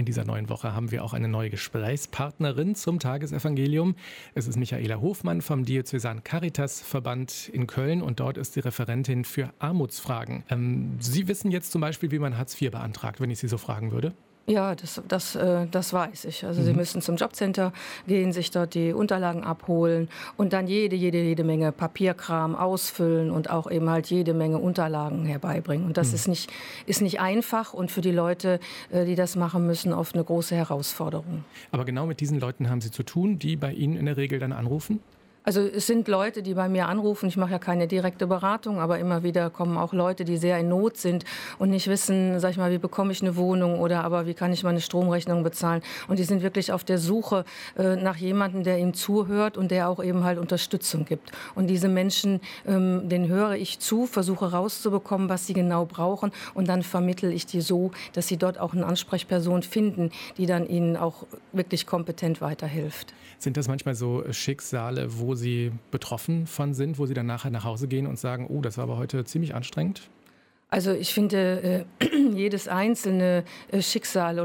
In dieser neuen Woche haben wir auch eine neue Gesprächspartnerin zum Tagesevangelium. Es ist Michaela Hofmann vom Diözesan Caritas-Verband in Köln und dort ist sie Referentin für Armutsfragen. Sie wissen jetzt zum Beispiel, wie man Hartz IV beantragt, wenn ich Sie so fragen würde? Ja, das weiß ich. Also Sie müssen zum Jobcenter gehen, sich dort die Unterlagen abholen und dann jede Menge Papierkram ausfüllen und auch eben halt jede Menge Unterlagen herbeibringen. Und das ist nicht einfach und für die Leute, die das machen müssen, oft eine große Herausforderung. Aber genau mit diesen Leuten haben Sie zu tun, die bei Ihnen in der Regel dann anrufen? Also es sind Leute, die bei mir anrufen. Ich mache ja keine direkte Beratung, aber immer wieder kommen auch Leute, die sehr in Not sind und nicht wissen, sag ich mal, wie bekomme ich eine Wohnung oder aber wie kann ich meine Stromrechnung bezahlen. Und die sind wirklich auf der Suche nach jemandem, der ihm zuhört und der auch eben halt Unterstützung gibt. Und diese Menschen, denen höre ich zu, versuche rauszubekommen, was sie genau brauchen und dann vermittle ich die so, dass sie dort auch eine Ansprechperson finden, die dann ihnen auch wirklich kompetent weiterhilft. Sind das manchmal so Schicksale, wo Sie betroffen von sind, wo Sie dann nachher nach Hause gehen und sagen, oh, das war aber heute ziemlich anstrengend? Also ich finde, jedes einzelne Schicksal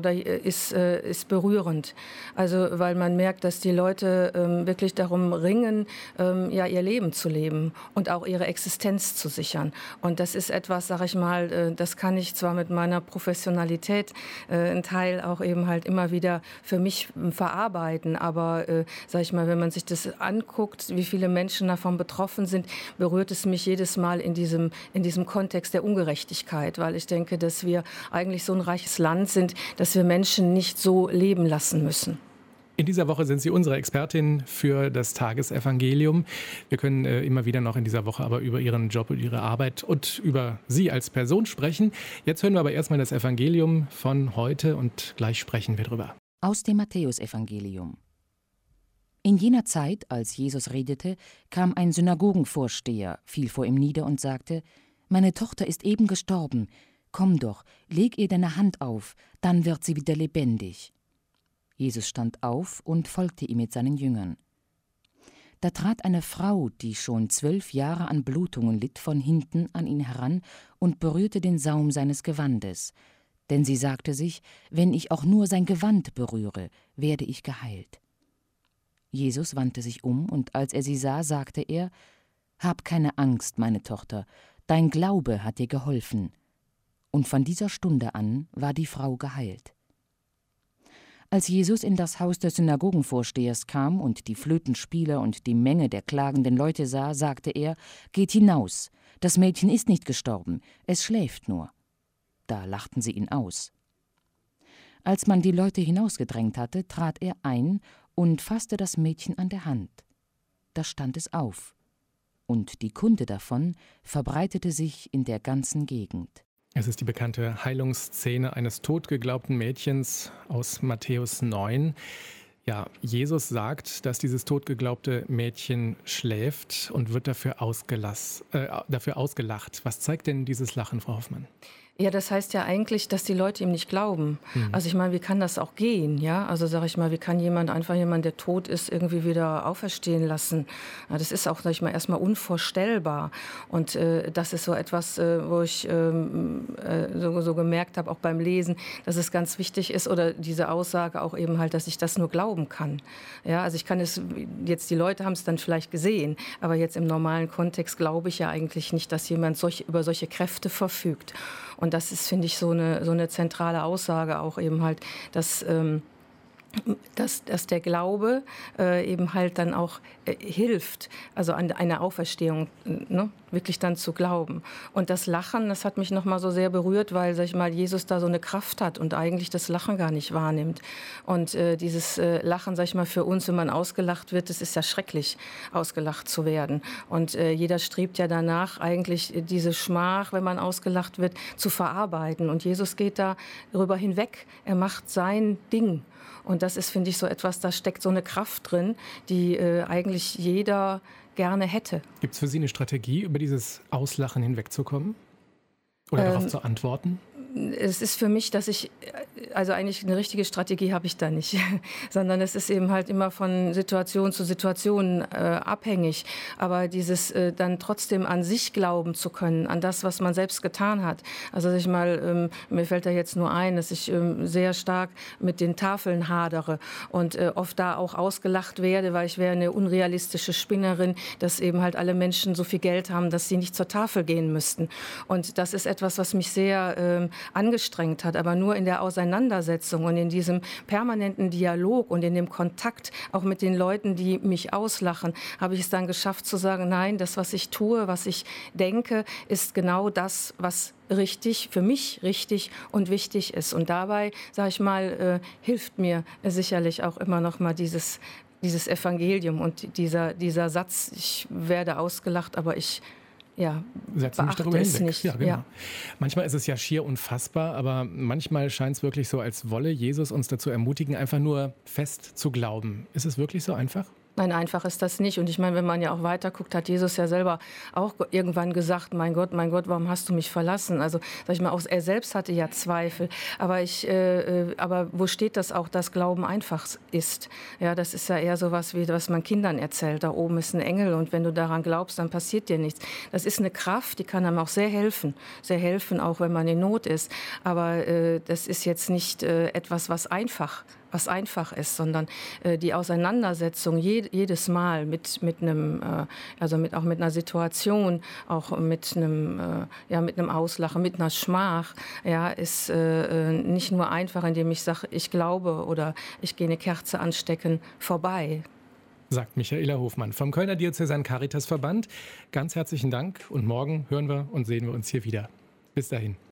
ist berührend. Also weil man merkt, dass die Leute wirklich darum ringen, ja ihr Leben zu leben und auch ihre Existenz zu sichern. Und das ist etwas, sage ich mal, das kann ich zwar mit meiner Professionalität einen Teil auch eben halt immer wieder für mich verarbeiten, aber sage ich mal, wenn man sich das anguckt, wie viele Menschen davon betroffen sind, berührt es mich jedes Mal in diesem Kontext der Ungerechtigkeit. Weil ich denke, dass wir eigentlich so ein reiches Land sind, dass wir Menschen nicht so leben lassen müssen. In dieser Woche sind Sie unsere Expertin für das Tagesevangelium. Wir können immer wieder noch in dieser Woche aber über Ihren Job und Ihre Arbeit und über Sie als Person sprechen. Jetzt hören wir aber erstmal das Evangelium von heute und gleich sprechen wir drüber. Aus dem Matthäusevangelium. In jener Zeit, als Jesus redete, kam ein Synagogenvorsteher, fiel vor ihm nieder und sagte: »Meine Tochter ist eben gestorben. Komm doch, leg ihr deine Hand auf, dann wird sie wieder lebendig.« Jesus stand auf und folgte ihm mit seinen Jüngern. Da trat eine Frau, die schon 12 Jahre an Blutungen litt, von hinten an ihn heran und berührte den Saum seines Gewandes. Denn sie sagte sich: »Wenn ich auch nur sein Gewand berühre, werde ich geheilt.« Jesus wandte sich um, und als er sie sah, sagte er: »Hab keine Angst, meine Tochter, dein Glaube hat dir geholfen.« Und von dieser Stunde an war die Frau geheilt. Als Jesus in das Haus des Synagogenvorstehers kam und die Flötenspieler und die Menge der klagenden Leute sah, sagte er: »Geht hinaus, das Mädchen ist nicht gestorben, es schläft nur.« Da lachten sie ihn aus. Als man die Leute hinausgedrängt hatte, trat er ein und fasste das Mädchen an der Hand. Da stand es auf. Und die Kunde davon verbreitete sich in der ganzen Gegend. Es ist die bekannte Heilungsszene eines totgeglaubten Mädchens aus Matthäus 9. Ja, Jesus sagt, dass dieses totgeglaubte Mädchen schläft und wird dafür ausgelacht. Was zeigt denn dieses Lachen, Frau Hoffmann? Ja, das heißt ja eigentlich, dass die Leute ihm nicht glauben. Also ich meine, wie kann das auch gehen? Ja, also sage ich mal, wie kann jemand, der tot ist, irgendwie wieder auferstehen lassen? Ja, das ist auch, sage ich mal, erstmal unvorstellbar. Und das ist so etwas, wo ich so gemerkt habe, auch beim Lesen, dass es ganz wichtig ist, oder diese Aussage auch eben halt, dass ich das nur glauben kann. Ja, also ich kann es, jetzt die Leute haben es dann vielleicht gesehen, aber jetzt im normalen Kontext glaube ich ja eigentlich nicht, dass jemand über solche Kräfte verfügt. Und das ist, finde ich, so eine zentrale Aussage auch eben halt, dass der Glaube eben halt dann auch hilft, also an eine Auferstehung wirklich dann zu glauben. Und das Lachen, das hat mich nochmal so sehr berührt, weil, sag ich mal, Jesus da so eine Kraft hat und eigentlich das Lachen gar nicht wahrnimmt. Und dieses Lachen, sag ich mal, für uns, wenn man ausgelacht wird, das ist ja schrecklich, ausgelacht zu werden. Und jeder strebt ja danach, eigentlich diese Schmach, wenn man ausgelacht wird, zu verarbeiten. Und Jesus geht da darüber hinweg. Er macht sein Ding. Und das ist, finde ich, so etwas, da steckt so eine Kraft drin, die eigentlich jeder gerne hätte. Gibt es für Sie eine Strategie, über dieses Auslachen hinwegzukommen? Oder darauf zu antworten? es ist für mich, dass ich, also eigentlich eine richtige Strategie habe ich da nicht, sondern es ist eben halt immer von Situation zu Situation abhängig. Aber dieses dann trotzdem an sich glauben zu können, an das, was man selbst getan hat. Also dass ich mal, mir fällt da jetzt nur ein, dass ich sehr stark mit den Tafeln hadere und oft da auch ausgelacht werde, weil ich wäre eine unrealistische Spinnerin, dass eben halt alle Menschen so viel Geld haben, dass sie nicht zur Tafel gehen müssten. Und das ist etwas, was mich sehr angestrengt hat, aber nur in der Auseinandersetzung und in diesem permanenten Dialog und in dem Kontakt auch mit den Leuten, die mich auslachen, habe ich es dann geschafft zu sagen, nein, das, was ich tue, was ich denke, ist genau das, was richtig, für mich richtig und wichtig ist. Und dabei, sage ich mal, hilft mir sicherlich auch immer noch mal dieses Evangelium und dieser Satz, ich werde ausgelacht, aber ich setzen mich darüber es hinweg. nicht. Ja, genau. Ja. Manchmal ist es ja schier unfassbar, aber manchmal scheint es wirklich so, als wolle Jesus uns dazu ermutigen, einfach nur fest zu glauben. Ist es wirklich so einfach? Nein, einfach ist das nicht. Und ich meine, wenn man ja auch weiter guckt, hat Jesus ja selber auch irgendwann gesagt, mein Gott, warum hast du mich verlassen? Also, sag ich mal, auch er selbst hatte ja Zweifel. Aber wo steht das auch, dass Glauben einfach ist? Ja, das ist ja eher so was, wie was man Kindern erzählt. Da oben ist ein Engel und wenn du daran glaubst, dann passiert dir nichts. Das ist eine Kraft, die kann einem auch sehr helfen, auch wenn man in Not ist. Aber das ist jetzt nicht etwas, was einfach ist, sondern die Auseinandersetzung jedes Mal mit einem, auch mit einer Situation, auch mit einem Auslachen, mit einer Schmach, ist nicht nur einfach, indem ich sage, ich glaube oder ich gehe eine Kerze anstecken, vorbei. Sagt Michaela Hofmann vom Kölner Diözesanen Caritasverband. Ganz herzlichen Dank und morgen hören wir und sehen wir uns hier wieder. Bis dahin.